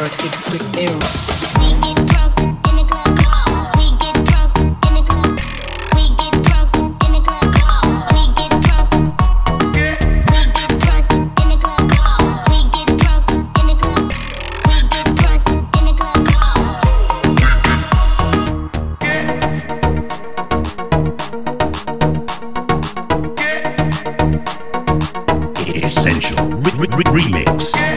work it quick there. We get drunk in the club. We get drunk in the club. We get drunk in the club. We get drunk. We get drunk in the club. We get drunk in the club. We get drunk in the club. Essential Remix.